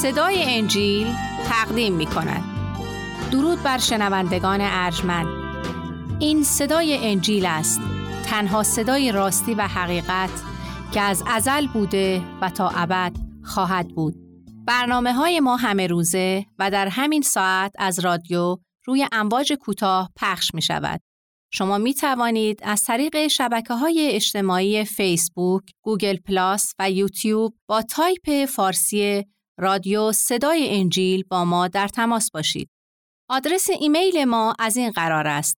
صدای انجیل تقدیم می کند. درود بر شنوندگان ارجمند. این صدای انجیل است، تنها صدای راستی و حقیقت که از ازل بوده و تا ابد خواهد بود. برنامه‌های ما همه روزه و در همین ساعت از رادیو روی امواج کوتاه پخش می شود. شما می توانید از طریق شبکه‌های اجتماعی فیسبوک، گوگل پلاس و یوتیوب با تایپ فارسی رادیو صدای انجیل با ما در تماس باشید. آدرس ایمیل ما از این قرار است: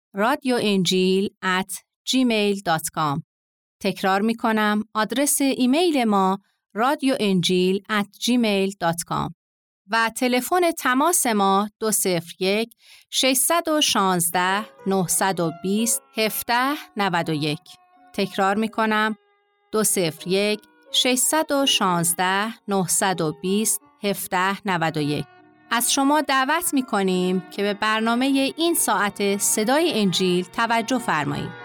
radioenjil@gmail.com. تکرار می کنم، آدرس ایمیل ما radioenjil@gmail.com و تلفن تماس ما 201 616 920 1791. تکرار می کنم، 201 616 920 1791. از شما دعوت می کنیم که به برنامه این ساعت صدای انجیل توجه فرمایید.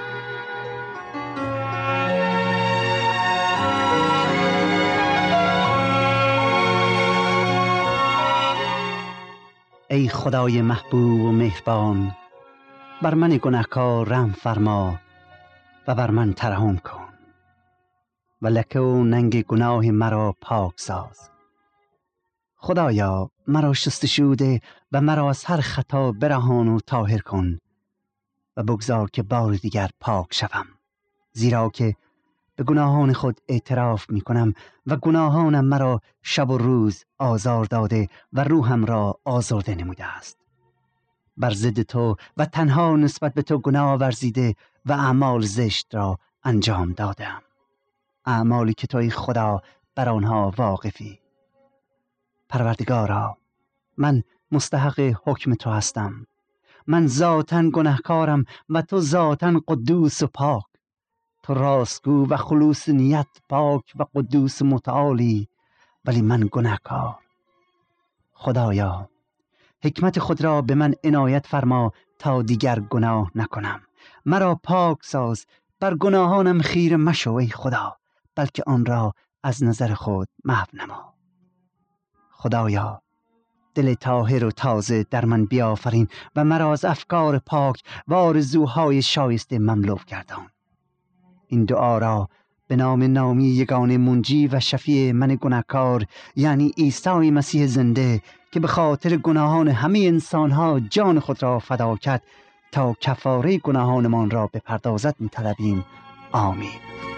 ای خدای محبوب و مهربان، بر من گناهکار رحم فرما و بر من ترحم کن و لکه و ننگ گناه مرا پاک ساز. خدایا مرا شستشو ده و مرا از هر خطا برهان و طاهر کن و بگذار که بار دیگر پاک شوم، زیرا که به گناهان خود اعتراف می کنم و گناهانم مرا شب و روز آزار داده و روحم را آزرده نموده است. بر ضد تو و تنها نسبت به تو گناه ورزیده و اعمال زشت را انجام دادم، اعمالی که توی خدا بر آنها واقفی. پروردگارا، من مستحق حکم تو هستم. من ذاتاً گناهکارم و تو ذاتاً قدوس و پاک. تو راستگو و خلوص نیت، پاک و قدوس متعالی، ولی من گناهکار. خدایا حکمت خود را به من عنایت فرما تا دیگر گناه نکنم. مرا پاک ساز، بر گناهانم خیره مشو ای خدا، بلکه آن را از نظر خود محو نما. خدایا دل طاهر و تازه در من بیافرین و مرا از افکار پاک و آرزوهای شایسته مملو گردان. این دعا را به نام نامی یگانه منجی و شفیع من گناهکار، یعنی عیسی مسیح زنده، که به خاطر گناهان همه انسانها جان خود را فدا کرد تا کفاره گناهانمان را بپردازد می‌طلبیم. آمین.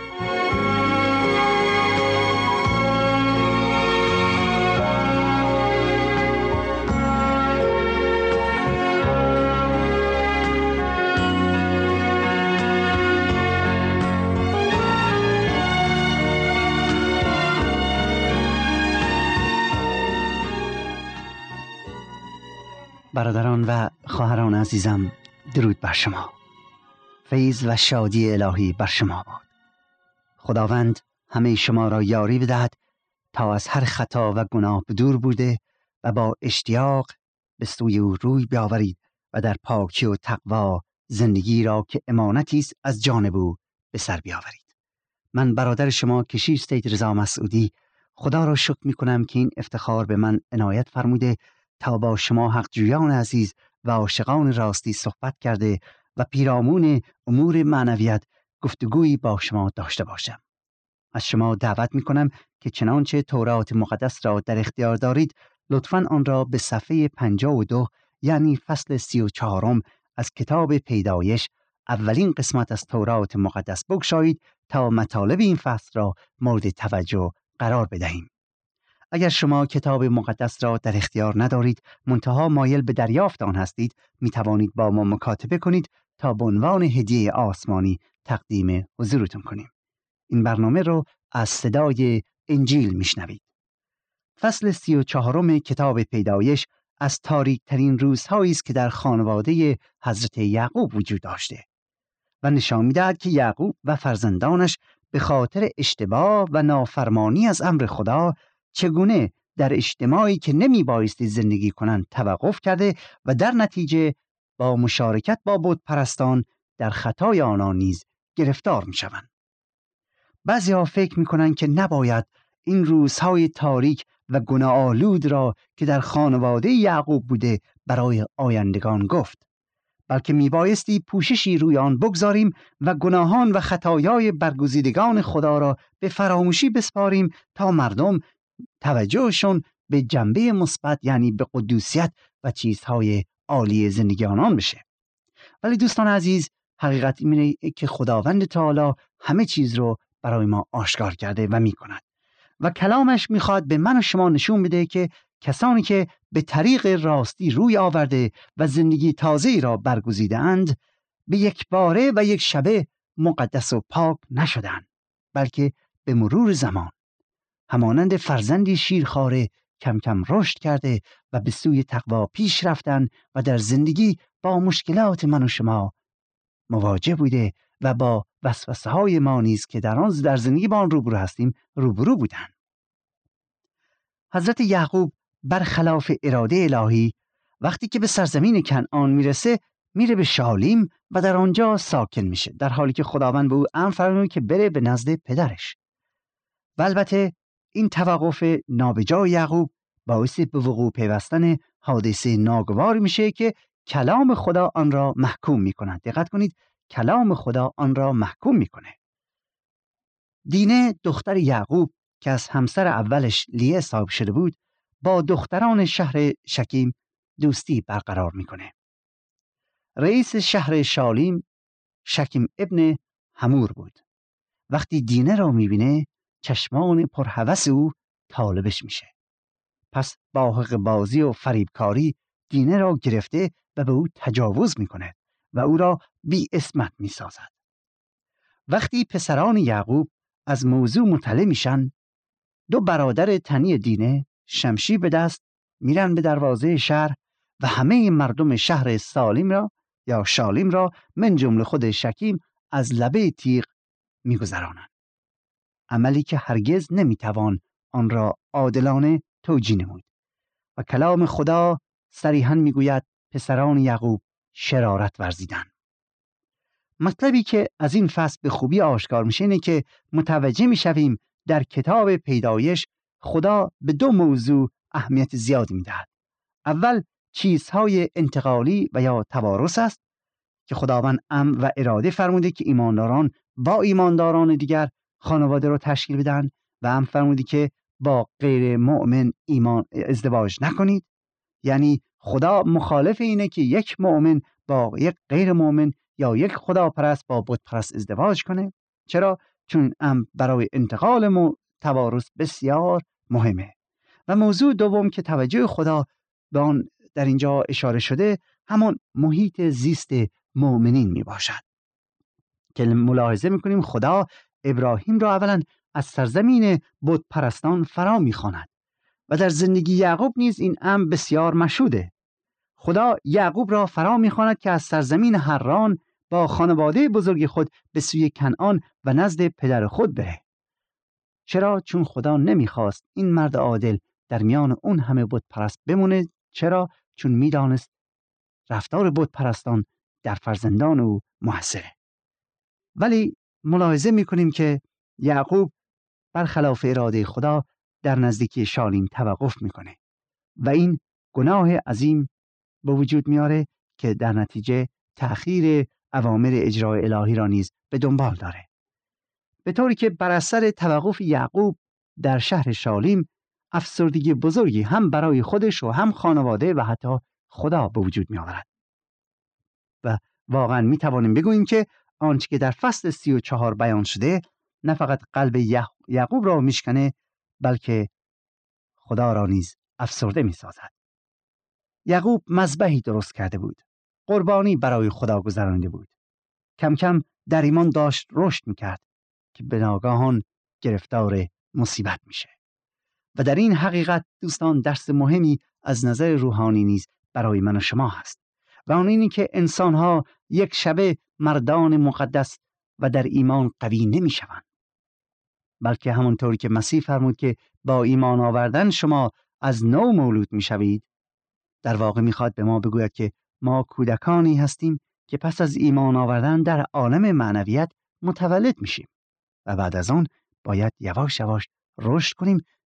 برادران و خواهران عزیزم، درود بر شما. فیض و شادی الهی بر شما باد. خداوند همه شما را یاری بدهد تا از هر خطا و گناه دور بوده و با اشتیاق به سوی او روی بیاورید و در پاکی و تقوا زندگی را که امانتی است از جانب او به سر بیاورید. من برادر شما کشیش سید رضا مسعودی خدا را شکر می‌کنم که این افتخار به من عنایت فرموده تا با شما حقجویان عزیز و عاشقان راستی صحبت کرده و پیرامون امور معنویت گفتگویی با شما داشته باشم. از شما دعوت می‌کنم که چنانچه تورات مقدس را در اختیار دارید، لطفاً آن را به صفحه 52 یعنی فصل 34 از کتاب پیدایش، اولین قسمت از تورات مقدس بگشایید تا مطالب این فصل را مورد توجه قرار بدهیم. اگر شما کتاب مقدس را در اختیار ندارید، منتها مایل به دریافت آن هستید، می توانید با ما مکاتبه کنید تا به عنوان هدیه آسمانی تقدیم حضورتون کنیم. این برنامه رو از صدای انجیل میشنوید. فصل 34 کتاب پیدایش از تاریک ترین روزهایی است که در خانواده حضرت یعقوب وجود داشته و نشان می‌دهد که یعقوب و فرزندانش به خاطر اشتباه و نافرمانی از امر خدا چگونه در اجتماعی که نمی بایستی زندگی کنند توقف کرده و در نتیجه با مشارکت با بت پرستان در خطای آنان نیز گرفتار می شوند. بعضی ها فکر می کنند که نباید این روزهای تاریک و گناه آلود را که در خانواده یعقوب بوده برای آیندگان گفت، بلکه میبایستی پوششی روی آن بگذاریم و گناهان و خطایای برگزیدگان خدا را به فراموشی بسپاریم تا مردم توجهشون به جنبه مثبت یعنی به قدوسیت و چیزهای عالی زندگی آنان بشه. ولی دوستان عزیز، حقیقت اینه که خداوند تعالی همه چیز رو برای ما آشکار کرده و میکند و کلامش میخواد به من و شما نشون بده که کسانی که به طریق راستی روی آورده و زندگی تازه‌ای را برگزیده اند به یک باره و یک شبه مقدس و پاک نشدند، بلکه به مرور زمان همانند فرزندی شیرخواره کم کم رشد کرده و به سوی تقوا پیش رفتن و در زندگی با مشکلات من و شما مواجه بوده و با وسوسه های ما نیز که در زندگی با آن روبرو هستیم روبرو بودن. حضرت یعقوب برخلاف اراده الهی وقتی که به سرزمین کنعان میرسه میره به شالیم و در آنجا ساکن میشه، در حالی که خداوند به او امر فرمود که بره به نزد پدرش. و البته این توقف نابجای یعقوب باعث به وقوع پیوستن حادثه ناگواری میشه که کلام خدا آن را محکوم میکند. دقت کنید، کلام خدا آن را محکوم میکنه. دینه دختر یعقوب که از همسر اولش لیه صاحب شده بود با دختران شهر شکیم دوستی برقرار میکنه. رئیس شهر شالیم شکیم ابن حمور بود. وقتی دینه را میبینه چشمان پرهوس او طالبش میشه. پس با حق بازی و فریبکاری دینه را گرفته و به او تجاوز میکنه و او را بی اسمت میسازد. وقتی پسران یعقوب از موضوع مطلع میشن، دو برادر تنی دینه شمشیر به دست میرن به دروازه شهر و همه مردم شهر شالیم را من جمله خود شکیم از لبه تیغ میگذرانند. عملی که هرگز نمیتوان آن را عادلانه توجیه نمود. و کلام خدا صریحاً میگوید پسران یعقوب شرارت ورزیدند. مطلبی که از این فصل به خوبی آشکار میشه اینه که متوجه میشویم در کتاب پیدایش خدا به دو موضوع اهمیت زیادی میدهد. اول چیزهای انتقالی و یا توارث است که خداوند امر و اراده فرموده که ایمانداران با ایمانداران دیگر خانواده رو تشکیل بدن و امر فرموده که با غیر مؤمن ازدواج نکنید. یعنی خدا مخالف اینه که یک مؤمن با یک غیر مؤمن یا یک خداپرست با بت پرست ازدواج کنه. چرا؟ چون امر برای انتقال توارث بسیار مهمه. و موضوع دوم که توجه خدا به آن در اینجا اشاره شده همون محیط زیست مؤمنین می باشد که ملاحظه می کنیم خدا ابراهیم را اولا از سرزمین بت پرستان فرا می خواند و در زندگی یعقوب نیز این امر بسیار مشهوده. خدا یعقوب را فرا می خواند که از سرزمین حران با خانواده بزرگ خود به سوی کنعان و نزد پدر خود بره. چرا؟ چون خدا نمیخواست این مرد عادل در میان اون همه بت پرست بمونه. چرا؟ چون میدانست رفتار بت پرستان در فرزندان او مؤثره. ولی ملاحظه میکنیم که یعقوب برخلاف اراده خدا در نزدیکی شالیم توقف میکنه و این گناه عظیم به وجود میاره که در نتیجه تأخیر اوامر اجرای الهی را نیز به دنبال داره. به طوری که بر اثر توقف یعقوب در شهر شالیم افسردگی بزرگی هم برای خودش و هم خانواده و حتی خدا به وجود می آورد. و واقعا می توانیم بگوییم که آنچه که در فصل 34 بیان شده نه فقط قلب یعقوب را میشکنه بلکه خدا را نیز افسرده می سازد. یعقوب مذبحی درست کرده بود. قربانی برای خدا گذرانده بود. کم کم در ایمان داشت رشد میکرد که به ناگهان گرفتار مصیبت میشه. و در این حقیقت دوستان درس مهمی از نظر روحانی نیز برای من و شما هست و آن اینی که انسانها یک شبه مردان مقدس و در ایمان قوی نمیشوند، بلکه همونطوری که مسیح فرمود که با ایمان آوردن شما از نو مولود میشوید، در واقع میخواد به ما بگوید که ما کودکانی هستیم که پس از ایمان آوردن در عالم معنویت متولد میشیم و بعد از آن باید یواش یواش رشد کنیم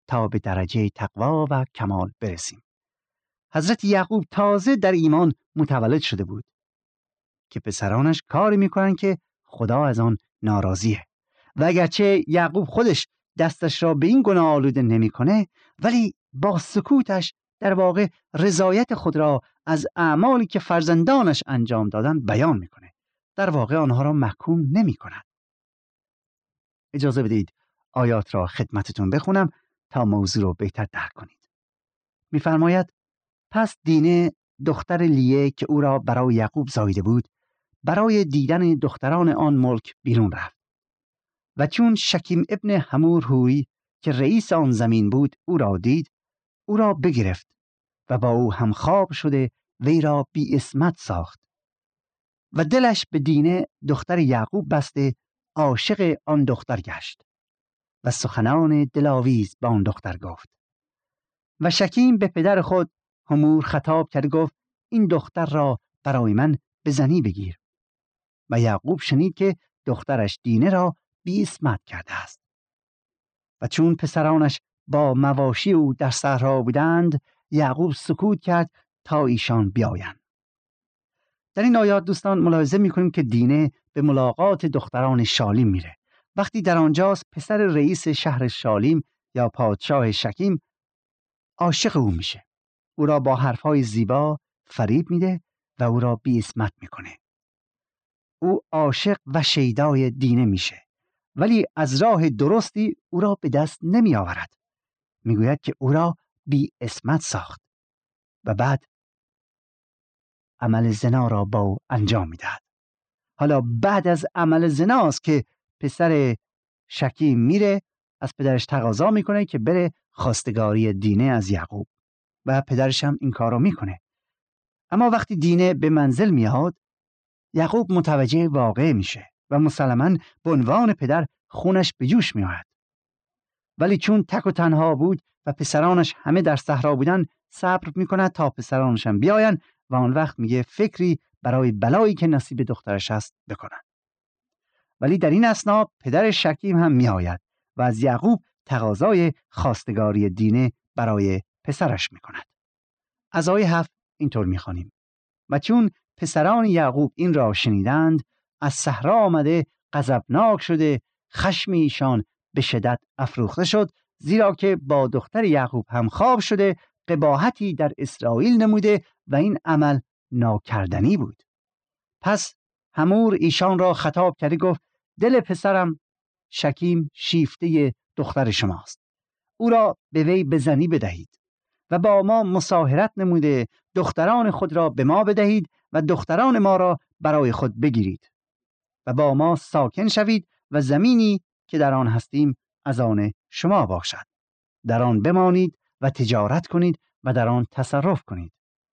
تا به درجه تقوا و کمال برسیم. حضرت یعقوب تازه در ایمان متولد شده بود که پسرانش کاری میکنن که خدا از آن ناراضیه و اگرچه یعقوب خودش دستش را به این گناه آلوده نمیکنه، ولی با سکوتش در واقع رضایت خود را از اعمالی که فرزندانش انجام دادن بیان میکنه. در واقع آنها را محکوم نمیکند. اجازه بدید آیات را خدمتتون بخونم تا موضوع را بهتر درک کنید. میفرماید پس دینه دختر لیه که او را برای یعقوب زاییده بود برای دیدن دختران آن ملک بیرون رفت و چون شکیم ابن حمور هوری که رئیس آن زمین بود او را دید، او را بگرفت و با او همخواب شده وی را بی اسمت ساخت و دلش به دینه دختر یعقوب بسته عاشق آن دختر گشت و سخنان دلاویز با آن دختر گفت. و شکیم به پدر خود حمور خطاب کرد، گفت این دختر را برای من به زنی بگیر. و یعقوب شنید که دخترش دینه را بی اسمت کرده است. و چون پسرانش با مواشی او در صحرا بودند، یعقوب سکوت کرد تا ایشان بیایند. در این آیات دوستان ملاحظه می‌کنیم که دینه به ملاقات دختران شالیم میره. وقتی در آنجاست پسر رئیس شهر شالیم یا پادشاه شکیم عاشق او میشه. او را با حرفهای زیبا فریب میده و او را بی اسمت میکنه. او عاشق و شیدای دینه میشه، ولی از راه درستی او را به دست نمی آورد. میگوید که او را بی اسمت ساخت و بعد عمل زنا را با او انجام میدهد. حالا بعد از عمل زناست که پسر شکیم میره از پدرش تقاضا میکنه که بره خواستگاری دینه از یعقوب و پدرش هم این کار رو میکنه. اما وقتی دینه به منزل میاد، یعقوب متوجه واقع میشه و مسلماً به عنوان پدر خونش به جوش میآید. ولی چون تک و تنها بود و پسرانش همه در صحرا بودن، صبر میکند تا پسرانش هم بیاین و آن وقت میگه فکری برای بلایی که نصیب دخترش است بکنن. ولی در این اثنا پدر شکیم هم میآید و از یعقوب تقاضای خواستگاری دینه برای پسرش میکند. از آیه 7 اینطور میخوانیم: و چون پسران یعقوب این را شنیدند، از صحرا آمده غضبناک شده، خشم ایشان به شدت افروخته شد، زیرا که با دختر یعقوب هم خواب شده، قباحتی در اسرائیل نموده و این عمل ناکردنی بود. پس حمور ایشان را خطاب کرده، گفت دل پسرم شکیم شیفته دختر شماست، او را به وی بزنی بدهید و با ما مصاهرت نموده دختران خود را به ما بدهید و دختران ما را برای خود بگیرید و با ما ساکن شوید و زمینی که در آن هستیم از آن شما باشد. در آن بمانید و تجارت کنید و در آن تصرف کنید.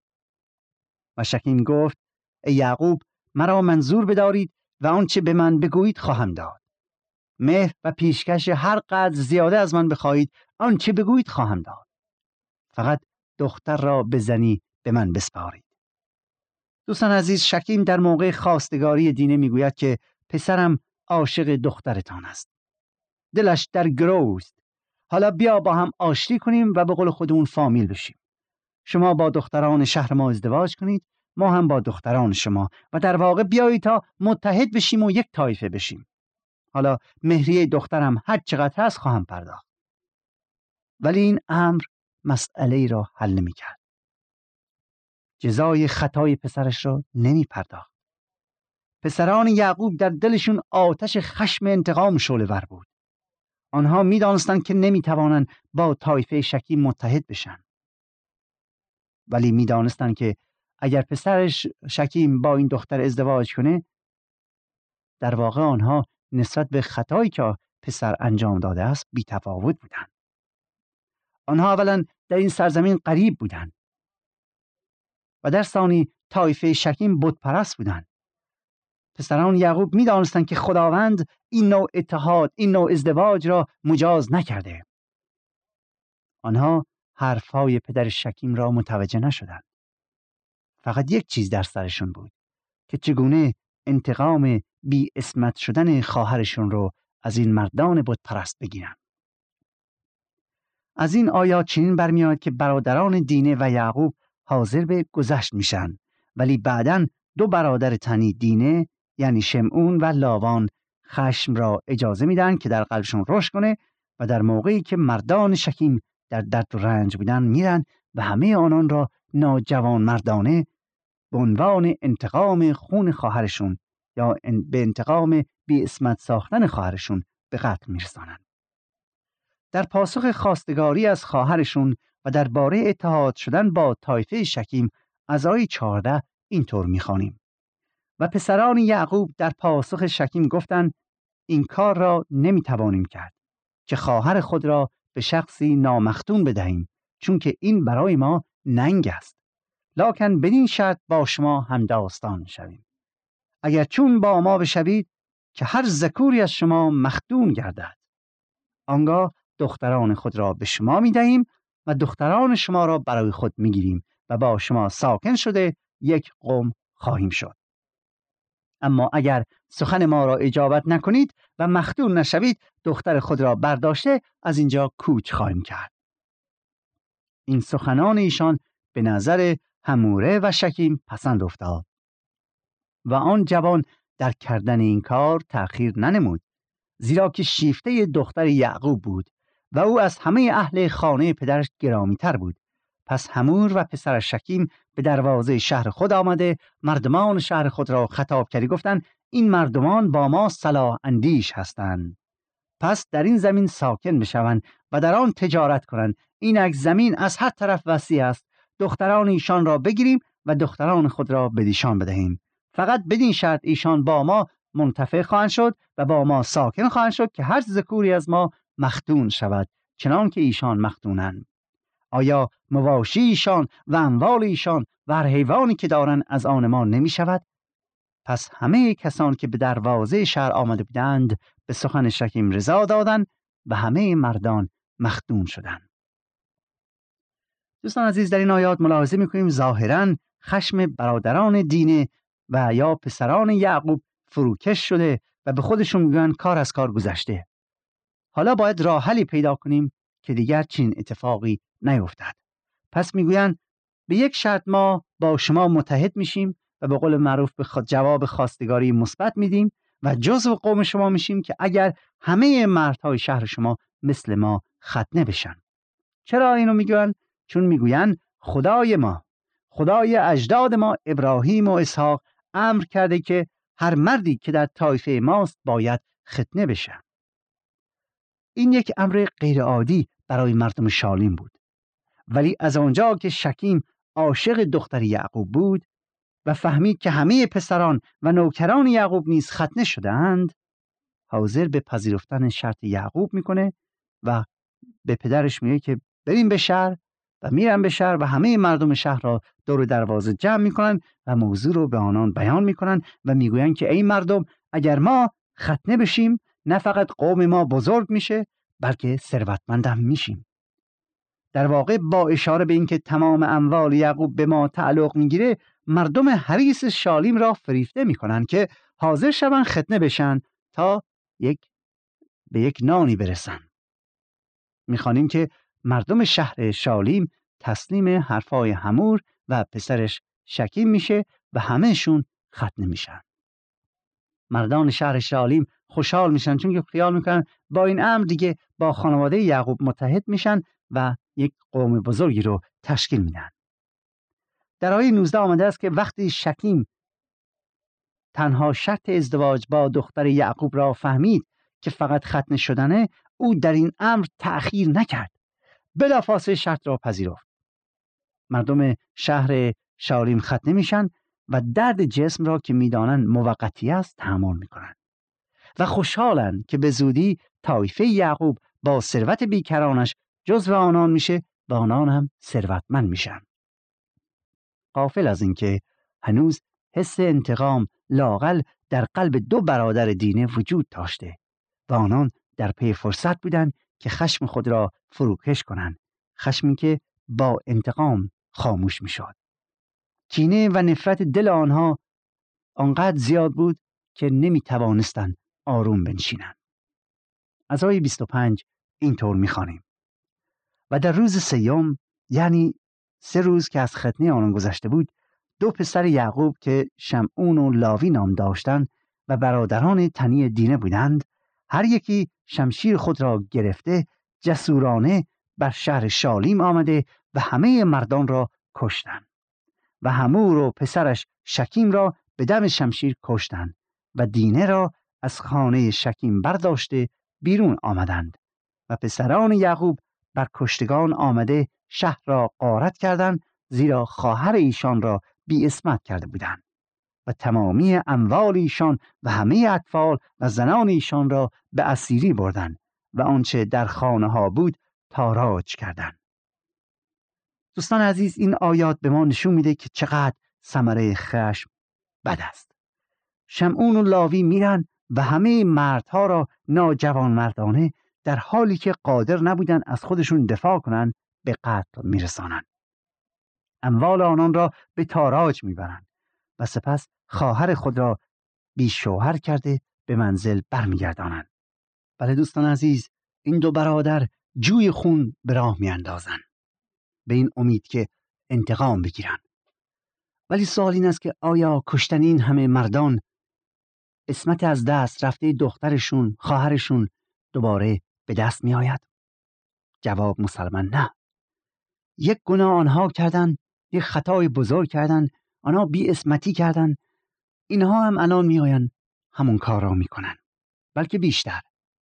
و شکیم گفت ای یعقوب، مرا منظور بدارید و آنچه به من بگویید خواهم داد. مهر و پیشکش هر قدر زیاده از من بخواهید، آنچه بگویید خواهم داد. فقط دختر را به زنی به من بسپارید. دوستان عزیز، شکیم در موقع خواستگاری دینه میگوید که پسرم عاشق دخترتان است. دلش در گرو است. حالا بیا با هم آشتی کنیم و به قول خودمون فامیل بشیم. شما با دختران شهر ما ازدواج کنید، ما هم با دختران شما، و در واقع بیایید تا متحد بشیم و یک طایفه بشیم. حالا مهریه دخترم هر چقدر هست خواهم پرداخت. ولی این امر مسئله را حل نمی کرد. جزای خطای پسرش را نمی پرداخت. پسران یعقوب در دلشون آتش خشم انتقام شعله ور بود. آنها می دانستند که نمی توانند با طایفه شکیم متحد بشن. ولی می دانستند که اگر پسرش شکیم با این دختر ازدواج کنه، در واقع آنها نسبت به خطایی که پسر انجام داده است بی تفاوت بودند. آنها اولا در این سرزمین غریب بودند و در ثانی طایفه شکیم بت پرست بودند. پسران یعقوب می دانستند که خداوند این نوع اتحاد، این نوع ازدواج را مجاز نکرده. آنها حرفهای پدر شکیم را متوجه نشدند. فقط یک چیز در سرشون بود که چگونه انتقام بی اسمت شدن خواهرشون رو از این مردان بت پرست بگیرن. از این آیات چنین برمیاد که برادران دینه و یعقوب حاضر به گذشت میشن، ولی بعداً دو برادر تنی دینه یعنی شمعون و لاوان خشم را اجازه میدن که در قلبشون رشد کنه و در موقعی که مردان شکیم در درد و رنج بودن میرن و همه آنان را ناجوان مردانه به عنوان انتقام خون خواهرشون یا به انتقام بی اسمت ساختن خواهرشون به قتل میرسانن. در پاسخ خواستگاری از خواهرشون و درباره اتحاد شدن با طایفه شکیم از آیه 14 اینطور میخوانیم: و پسران یعقوب در پاسخ شکیم گفتند این کار را نمیتوانیم کرد که خواهر خود را به شخصی نامختون بدهیم، چون که این برای ما ننگ است. لکن بدین شرط با شما هم داستان شویم. اگر چون با ما بشوید که هر ذکوری از شما مختون گردد، آنگاه دختران خود را به شما میدهیم و دختران شما را برای خود میگیریم و با شما ساکن شده یک قوم خواهیم شد. اما اگر سخن ما را اجابت نکنید و مختون نشوید، دختر خود را برداشته از اینجا کوچ خواهیم کرد. این سخنان ایشان به نظر حموره و شکیم پسند افتاد و آن جوان در کردن این کار تأخیر ننمود، زیرا که شیفته دختر یعقوب بود و او از همه اهل خانه پدرش گرامی تر بود. پس حمور و پسر شکیم به دروازه شهر خود آمده مردمان شهر خود را خطاب کردی، گفتند این مردمان با ما صلاح اندیش هستند، پس در این زمین ساکن بشوند و در آن تجارت کنند. اینک زمین از هر طرف وسیع است، دختران ایشان را بگیریم و دختران خود را بدیشان بدهیم. فقط بدین شرط ایشان با ما منتفع خواهند شد و با ما ساکن خواهند شد که هر ذکوری از ما مختون شود چنان که ایشان مختونند. آیا مواشی ایشان و اموال ایشان و هر حیوانی که دارند از آن ما نمی شود؟ پس همه کسان که به دروازه شهر آمده بودند به سخن شکیم رضا دادند و همه مردان مختون شدند. دوستان عزیز، در این آیات ملاحظه می‌کنیم ظاهراً خشم برادران دینه و یا پسران یعقوب فروکش شده و به خودشون میگن کار از کار گذشته. حالا باید راه حلی پیدا کنیم که دیگر چنین اتفاقی نیفتد. پس میگویند به یک شرط ما با شما متحد میشیم و به قول معروف به جواب خواستگاری مثبت میدیم و جزو قوم شما میشیم که اگر همه مردهای شهر شما مثل ما ختنه بشن. چرا اینو میگن؟ چون میگویند خدای ما، خدای اجداد ما ابراهیم و اسحاق امر کرده که هر مردی که در طایفه ماست باید ختنه بشه. این یک امر غیر عادی برای مردم شالیم بود، ولی از آنجا که شکیم عاشق دختر یعقوب بود و فهمید که همه پسران و نوکران یعقوب نیز ختنه شدند، حاضر به پذیرفتن شرط یعقوب میکنه و به پدرش میگه که بریم به شهر و میرن به شهر و همه مردم شهر را دور دروازه جمع میکنن و موضوع رو به آنان بیان میکنن و میگوین که ای مردم، اگر ما ختنه بشیم نه فقط قوم ما بزرگ میشه بلکه ثروتمند هم میشیم. در واقع با اشاره به اینکه تمام اموال یعقوب به ما تعلق میگیره، مردم حریص شالیم را فریفته میکنن که حاضر شون ختنه بشن تا به یک نانی برسن. میخوانیم که مردم شهر شالیم تسلیم حرفای حمور و پسرش شکیم میشه و همهشون ختنه میشن. مردان شهر شالیم خوشحال میشن چون که خیال میکنن با این امر دیگه با خانواده یعقوب متحد میشن و یک قوم بزرگی رو تشکیل میدن. در آیه 19 آمده است که وقتی شکیم تنها شرط ازدواج با دختر یعقوب را فهمید که فقط ختنه شدنه، او در این امر تأخیر نکرد، بلافاصله شرط را پذیرفت. مردم شهر شالیم ختنه میشن و درد جسم را که میدانند موقتی است تحمل میکنن و خوشحالن که به زودی طایفه یعقوب با ثروت بیکرانش جزو آنان میشه و آنان هم ثروتمند میشن. غافل از اینکه هنوز حس انتقام لااقل در قلب دو برادر دینه وجود داشته و آنان در پی فرصت بودند که خشم خود را فروکش کنند، خشمی که با انتقام خاموش میشد. کینه و نفرت دل آنها آنقدر زیاد بود که نمیتوانستند آروم بنشینند. از آیه 25 اینطور میخوانیم: و در روز سیوم، یعنی 3 روز که از ختنه آنان گذشته بود، 2 پسر یعقوب که شمعون و لاوی نام داشتند و برادران تنی دینه بودند، هر یکی شمشیر خود را گرفته جسورانه بر شهر شالیم آمده و همه مردان را کشتند و حمور و پسرش شکیم را به دم شمشیر کشتند و دینه را از خانه شکیم برداشته بیرون آمدند و پسران یعقوب بر کشتگان آمده شهر را غارت کردند، زیرا خواهر ایشان را بی عصمت کرده بودند و تمامی اموال ایشان و همه اطفال و زنان ایشان را به اسیری بردند و آنچه در خانه ها بود تاراج کردند. دوستان عزیز، این آیات به ما نشون میده که چقدر ثمره خشم بد است. شمعون و لاوی میرن و همه مردها را ناجوان مردانه در حالی که قادر نبودن از خودشون دفاع کنن به قتل میرسانن. اموال آنان را به تاراج میبرند و سپس خواهر خود را بی شوهر کرده به منزل برمیگردانند. بله دوستان عزیز، این 2 برادر جوی خون به راه میاندازند به این امید که انتقام بگیرند. ولی سوال این است که آیا کشتن این همه مردان عصمت از دست رفته دخترشون، خواهرشون دوباره به دست می آید؟ جواب مسلماً نه. یک گناه آنها کردن، یک خطای بزرگ کردن، آنها بی عصمتی کردن، اینها هم الان می آین همون کار را می کنن، بلکه بیشتر.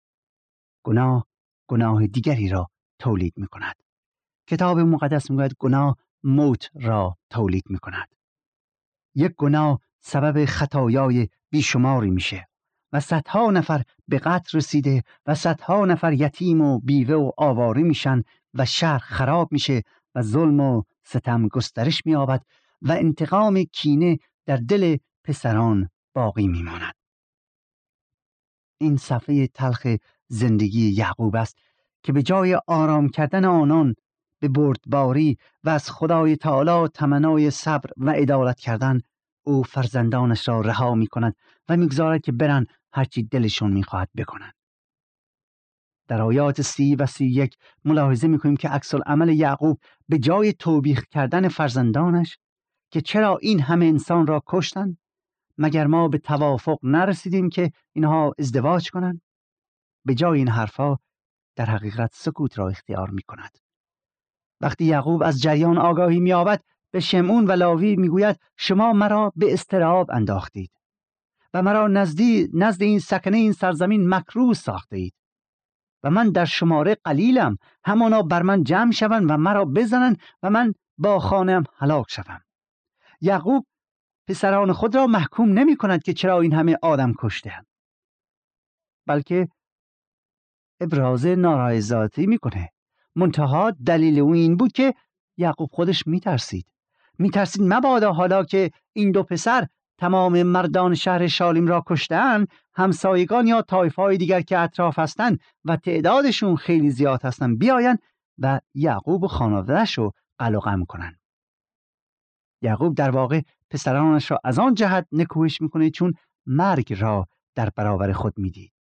گناه دیگری را تولید می کند. کتاب مقدس می گوید گناه موت را تولید می کند. یک گناه سبب خطایای بیشماری میشه و صدها نفر به قتل رسیده و صدها نفر یتیم و بیوه و آواره میشن و شهر خراب میشه و ظلم و ستم گسترش مییابد و انتقام کینه در دل پسران باقی میماند. این صفحه تلخ زندگی یعقوب است که به جای آرام کردن آنان به بردباری و از خدای تعالی تمنای صبر و عدالت کردن، او فرزندانش را رها می کند و میگذارد که برن هرچی دلشون میخواهد بکنن. در آیات 30 و 31 ملاحظه میکنیم که عکس العمل یعقوب به جای توبیخ کردن فرزندانش که چرا این همه انسان را کشتن، مگر ما به توافق نرسیدیم که اینها ازدواج کنن، به جای این حرفا در حقیقت سکوت را اختیار میکند. وقتی یعقوب از جریان آگاهی می‌یابد، به شمعون و لاوی میگوید شما مرا به اضطراب انداختید و مرا نزد این سکنه این سرزمین مکروه ساخته اید و من در شماره قلیلم، همانا بر من جمع شوند و مرا بزنند و من با خانه‌ام هلاک شوم. یعقوب پسران خود را محکوم نمی کند که چرا این همه آدم کشته‌اند، بلکه ابراز نارضایتی میکنه. منتها دلیل او این بود که یعقوب خودش میترسید مبادا حالا که این 2 پسر تمام مردان شهر شالیم را کشتن، همسایگان یا طایفه‌های دیگر که اطراف هستند و تعدادشون خیلی زیاد هستن بیاین و یعقوب و خانواده‌اش رو قلع و قم کنن. یعقوب در واقع پسرانش را از آن جهت نکوهش میکنه چون مرگ را در برابر خود میدید.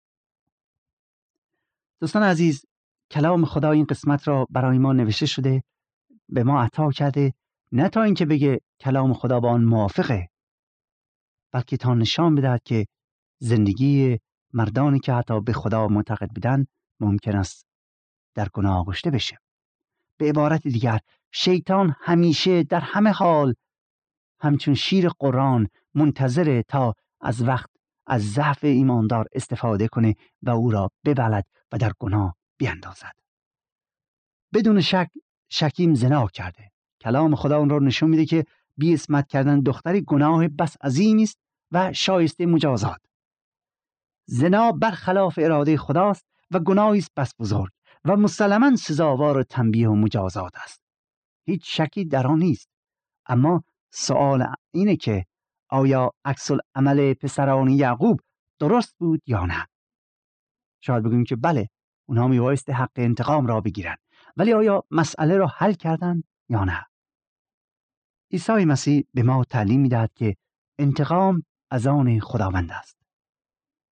دوستان عزیز، کلام خدا این قسمت را برای ما نوشته شده، به ما عطا کرده، نه تا اینکه بگه کلام خدا با آن موافقه، بلکه تا نشان بدهد که زندگی مردانی که حتی به خدا معتقد بودن ممکن است در گناه آغشته بشه. به عبارت دیگر، شیطان همیشه در همه حال همچون شیر قرآن منتظره تا از ضعف ایماندار استفاده کنه و او را ببلد و در گناه بیندازد. بدون شک شکیم زنا کرده. کلام خدا اون را نشون میده که بی عصمت کردن دختری گناه بس عظیمی است و شایسته مجازات. زنا برخلاف اراده خداست و گناهی است بس بزرگ و مسلماً سزاوار تنبیه و مجازات است. هیچ شکی در آن نیست. اما سوال اینه که آیا عکس العمل پسران یعقوب درست بود یا نه؟ شاید بگوییم که بله، اونها میبایست حق انتقام را بگیرن، ولی آیا مسئله را حل کردن یا نه؟ عیسی مسیح به ما تعلیم میدهد که انتقام از آن خداوند است.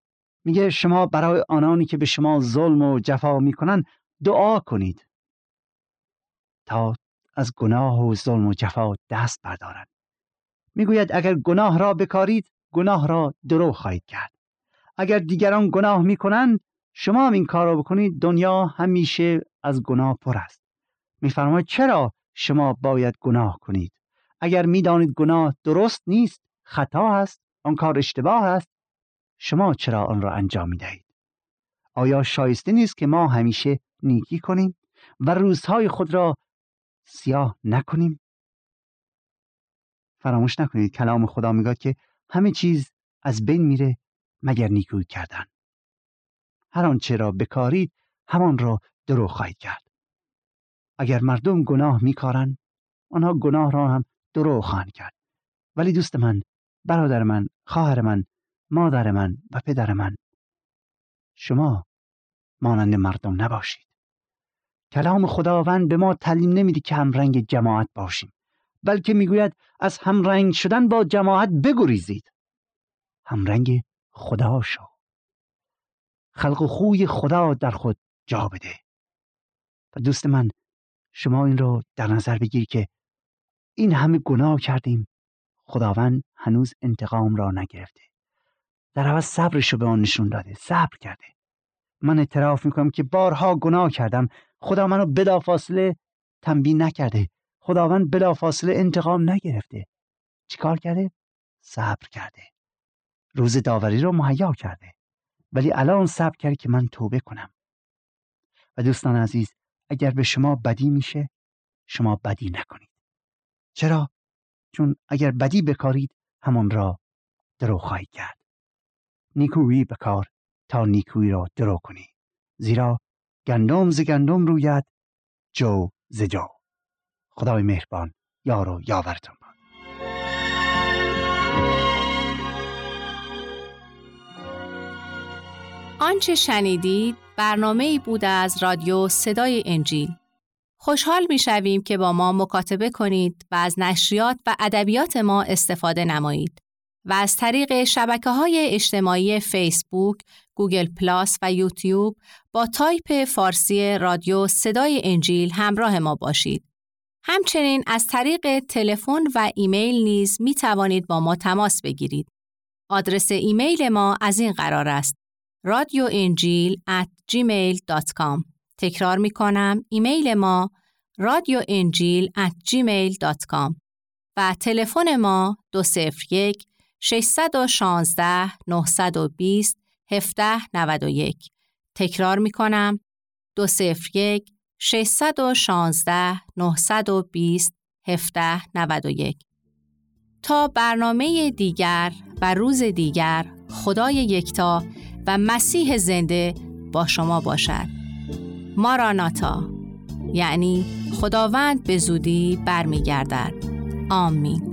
میگه شما برای آنانی که به شما ظلم و جفا میکنن دعا کنید تا از گناه و ظلم و جفا دست بردارند. میگوید اگر گناه را بکارید گناه را درو خواهید کرد. اگر دیگران گناه میکنند شما هم این کار را بکنید، دنیا همیشه از گناه پر است. میفرماید چرا شما باید گناه کنید؟ اگر میدانید گناه درست نیست، خطا است، آن کار اشتباه است، شما چرا آن را انجام میدهید؟ آیا شایسته نیست که ما همیشه نیکی کنیم و روزهای خود را سیاه نکنیم؟ فراموش نکنید کلام خدا میگه که همه چیز از بین میره مگر نیکویی کردن. هر آنچه را بکارید همان را درو خواهید کرد. اگر مردم گناه میکارند آنها گناه را هم درو خواهند کرد. ولی دوست من، برادر من، خواهر من، مادر من و پدر من، شما مانند مردم نباشید. کلام خداوند به ما تعلیم نمیده که همرنگ جماعت باشیم، بلکه میگوید از همرنگ شدن با جماعت بگریزید. همرنگ خدا شو. خلق و خوی خدا در خود جا بده. و دوست من، شما این رو در نظر بگیر که این همه گناه کردیم، خداوند هنوز انتقام را نگرفته. در عوض صبرشو به آن نشون داده، صبر کرده. من اعتراف میکنم که بارها گناه کردم، خدا منو بلافاصله تنبیه نکرده، خداوند بلافاصله انتقام نگرفته. چیکار کرده؟ صبر کرده. روز داوری رو مهیا کرده، ولی الان صبر کرده که من توبه کنم. و دوستان عزیز، اگر به شما بدی میشه، شما بدی نکنید. چرا؟ چون اگر بدی بکارید همان را درو خواهید کرد. نیکویی بکار تا نیکویی را درو کنی، زیرا گندم ز گندم روید، جو ز جو. خدای مهربان یار و یاورتان باد. آنچه شنیدید برنامه‌ای بود از رادیو صدای انجیل. خوشحال می‌شویم که با ما مکاتبه کنید و از نشریات و ادبیات ما استفاده نمایید و از طریق شبکه‌های اجتماعی فیسبوک، گوگل پلاس و یوتیوب با تایپ فارسی رادیو صدای انجیل همراه ما باشید. همچنین از طریق تلفن و ایمیل نیز می توانید با ما تماس بگیرید. آدرس ایمیل ما از این قرار است: radioinjil@gmail.com. تکرار می کنم، ایمیل ما radioinjil@gmail.com و تلفن ما 201-616-920-1791. تکرار می کنم، 201-616-920-1791. تا برنامه دیگر و روز دیگر، خدای یکتا و مسیح زنده با شما باشد. ماراناتا، یعنی خداوند به زودی برمیگردد. آمین.